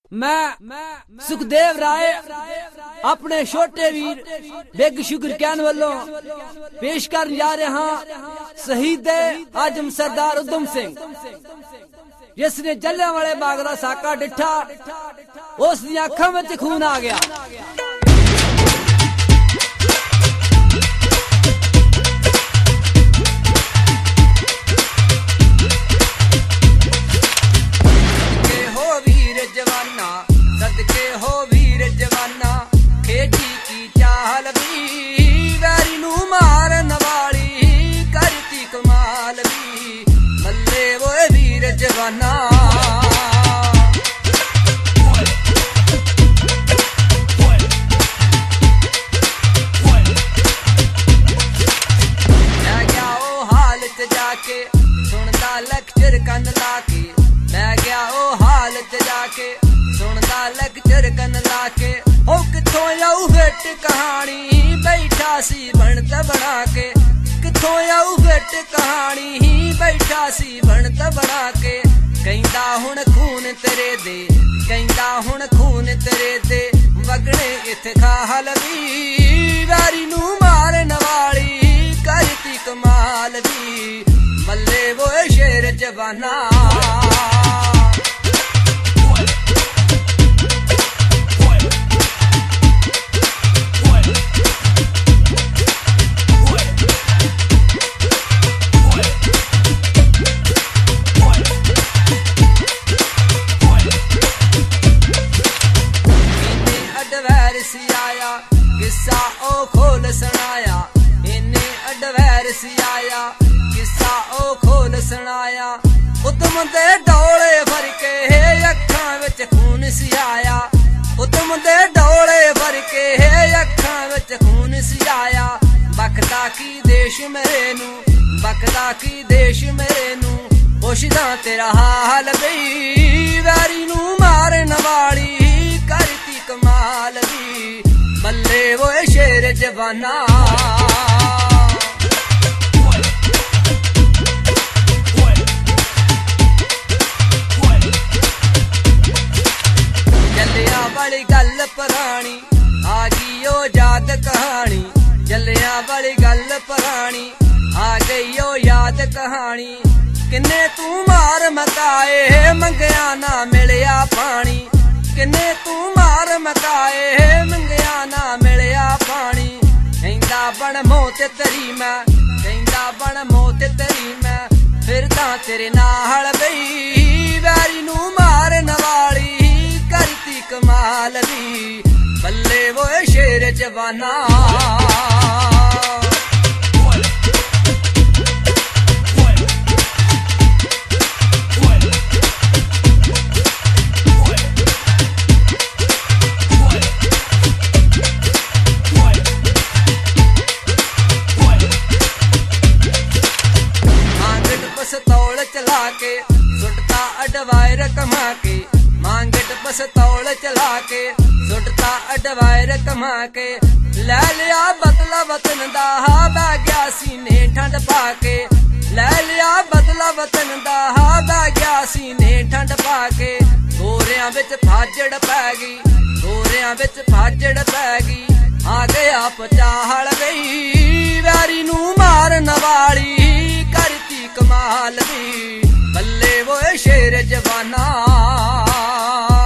मैं सुखदेव राय अपने छोटे वीर बेग शुगर कैन वालों पेश कर जा रहा शहीद आजम सरदार उधम सिंह, जिसने जलियांवाले बाग दा साका डिठा, उस दी अखां विच खून आ गया। सदके हो वीर जवाना, खेडी की चाल भी वैरी नू मारन वाली करती कमाल भी, मल्ले वो वीर जवाना। मैं गया ओ हाल च जाके सुनदा लेक्चर कन लाके, मैं गया ओ हाल च जाके सुनदा लेक्चर कन लाके, हो किथों आऊ फिट कहानी बैठा सी बनत बना के, किथों आऊ फिट कहानी बैठा सी बनत बना के। कहंदा हुण खून तेरे दे, कहंदा हुण खून तेरे दे वगणे इत्थे खाल भी वैरी नू मारन वाली करती कमाल भी, मल्ले वो शेर जवाना। किस्सा ओ खोल सुनाया इन्ने अडवैर सी आया, किस्सा ओ खोल सुनाया उधम दे डोले भर के अखां विच खून सी आया, उधम दे डोले भर के अखां विच खून सी आया। बखदा की देश मेरे नू, बखदा की देश मेरे नू, पुछदा तेरा हाल बई वैरी नू मारन वाली करती कमाल भी, मल्ले वो शेर जवाना। जलियां वाली गल पुरानी आ गई ओ याद कहानी, जलियां वाली गल पुरानी आ गई ओ याद कहानी। किन्ने तू मार मकाए मंगया ना मिलिया पानी, किन्ने तू मार मकाए मंगया ना मिलिया पानी। कहंदा बन मौत तेरी मैं, कहंदा बन मौत तेरी मैं, फिरदा तेरे नाल बई वैरी नू मारन वाली करती कमाल भी, बल्ले वो शेर जवाना। पस्तौल चला के सुटता अडवायर कमा के, मांगट पस्तौल चला के सुटता अडवायर कमा के। लै लिया बदला वतन दा बह गया सीने ठंड पाके, लै लिया बदला वतन दा बह गया सीने ठंड पाके। गोरियां विच फाजड़ पै गई, गोरियां विच फाजड़ पै गई, आ गया पचाहल गई वैरी नू मारन वाली करती कमाल भी, बल्ले वो शेर जवाना।